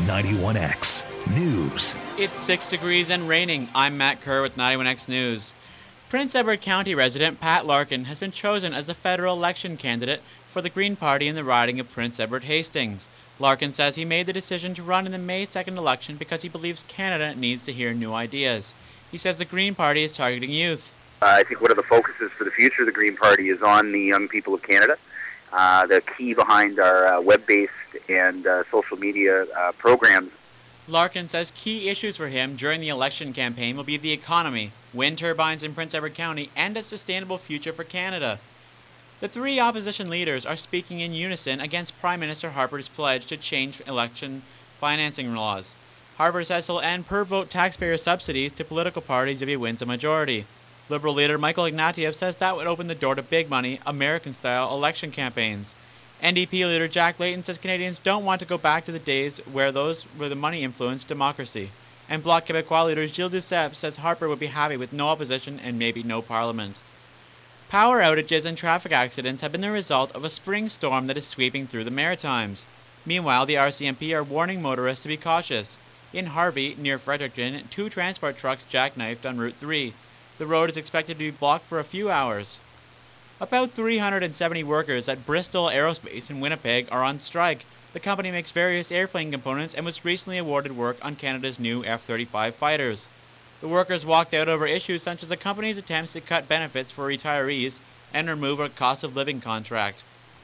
91X News. It's 6 degrees and raining. I'm Matt Kerr with 91X News. Prince Edward County resident Pat Larkin has been chosen as the federal election candidate for the Green Party in the riding of Prince Edward Hastings. Larkin says he made the decision to run in the May 2nd election because he believes Canada needs to hear new ideas. He says the Green Party is targeting youth. I think one of the focuses for the future of the Green Party is on the young people of Canada. The key behind our web-based and social media programs. Larkin says key issues for him during the election campaign will be the economy, wind turbines in Prince Edward County, and a sustainable future for Canada. The three opposition leaders are speaking in unison against Prime Minister Harper's pledge to change election financing laws. Harper says he'll end per-vote taxpayer subsidies to political parties if he wins a majority. Liberal leader Michael Ignatieff says that would open the door to big money, American-style election campaigns. NDP leader Jack Layton says Canadians don't want to go back to the days where the money influenced democracy. And Bloc Québécois leader Gilles Duceppe says Harper would be happy with no opposition and maybe no parliament. Power outages and traffic accidents have been the result of a spring storm that is sweeping through the Maritimes. Meanwhile, the RCMP are warning motorists to be cautious. In Harvey, near Fredericton, 2 transport trucks jackknifed on Route 3. The road is expected to be blocked for a few hours. About 370 workers at Bristol Aerospace in Winnipeg are on strike. The company makes various airplane components and was recently awarded work on Canada's new F-35 fighters. The workers walked out over issues such as the company's attempts to cut benefits for retirees and remove a cost of living contract.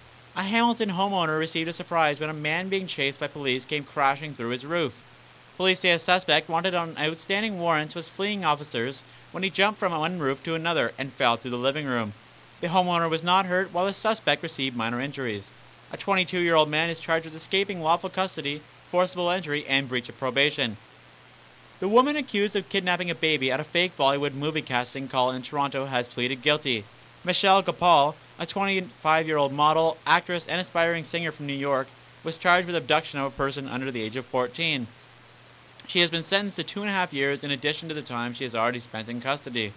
A Hamilton homeowner received a surprise when a man being chased by police came crashing through his roof. Police say a suspect wanted on outstanding warrants was fleeing officers when he jumped from one roof to another and fell through the living room. The homeowner was not hurt while the suspect received minor injuries. A 22-year-old man is charged with escaping lawful custody, forcible entry, and breach of probation. The woman accused of kidnapping a baby at a fake Bollywood movie casting call in Toronto has pleaded guilty. Michelle Gopal, a 25-year-old model, actress, and aspiring singer from New York, was charged with abduction of a person under the age of 14. She has been sentenced to 2.5 years in addition to the time she has already spent in custody.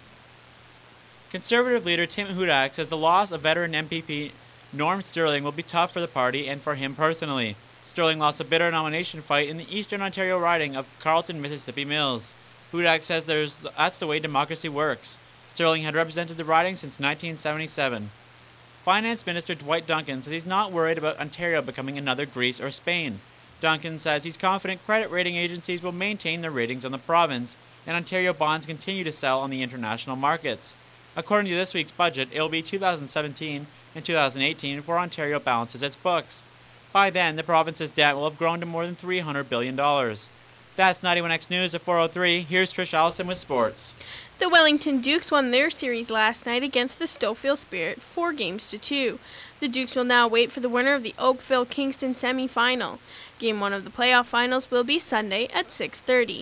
Conservative leader Tim Hudak says the loss of veteran MPP Norm Sterling will be tough for the party and for him personally. Sterling lost a bitter nomination fight in the Eastern Ontario riding of Carleton, Mississippi Mills. Hudak says that's the way democracy works. Sterling had represented the riding since 1977. Finance Minister Dwight Duncan says he's not worried about Ontario becoming another Greece or Spain. Duncan says he's confident credit rating agencies will maintain their ratings on the province, and Ontario bonds continue to sell on the international markets. According to this week's budget, it will be 2017 and 2018 before Ontario balances its books. By then, the province's debt will have grown to more than $300 billion. That's 91X News at 4:03. Here's Trish Allison with sports. The Wellington Dukes won their series last night against the Stouffville Spirit 4-2. The Dukes will now wait for the winner of the Oakville-Kingston semi-final. Game 1 of the playoff finals will be Sunday at 6:30.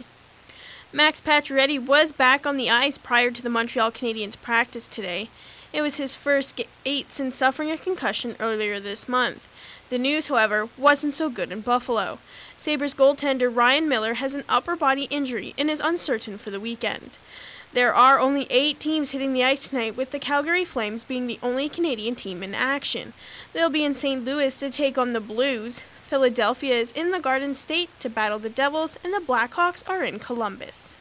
Max Pacioretty was back on the ice prior to the Montreal Canadiens practice today. It was his first skate since suffering a concussion earlier this month. The news, however, wasn't so good in Buffalo. Sabres goaltender Ryan Miller has an upper body injury and is uncertain for the weekend. There are only 8 teams hitting the ice tonight, with the Calgary Flames being the only Canadian team in action. They'll be in St. Louis to take on the Blues. Philadelphia is in the Garden State to battle the Devils, and the Blackhawks are in Columbus.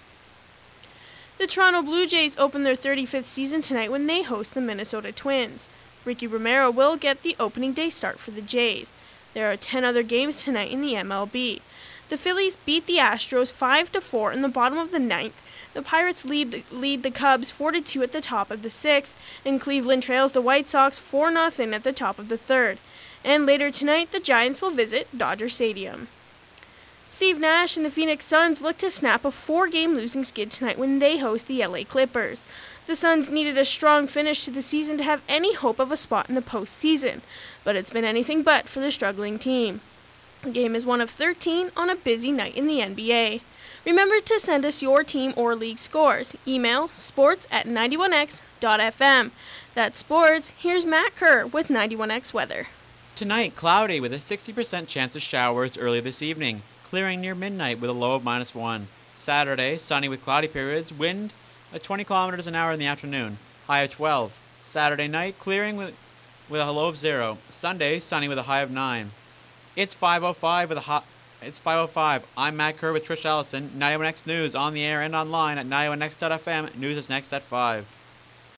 The Toronto Blue Jays open their 35th season tonight when they host the Minnesota Twins. Ricky Romero will get the opening day start for the Jays. There are 10 other games tonight in the MLB. The Phillies beat the Astros 5-4 in the bottom of the 9th. The Pirates lead the Cubs 4-2 at the top of the 6th, and Cleveland trails the White Sox 4-0 at the top of the 3rd. And later tonight, the Giants will visit Dodger Stadium. Steve Nash and the Phoenix Suns look to snap a 4-game losing skid tonight when they host the LA Clippers. The Suns needed a strong finish to the season to have any hope of a spot in the postseason, but it's been anything but for the struggling team. The game is one of 13 on a busy night in the NBA. Remember to send us your team or league scores. Email sports@91x.fm. That's sports. Here's Matt Kerr with 91X Weather. Tonight, cloudy with a 60% chance of showers early this evening, clearing near midnight with a low of -1. Saturday, sunny with cloudy periods, wind at 20 kilometers an hour in the afternoon, high of 12. Saturday night, clearing with a low of 0. Sunday, sunny with a high of 9. It's 5:05 with a It's 5:05. I'm Matt Kerr with Trish Allison. 91X News on the air and online at 91x.fm. News is next at 5.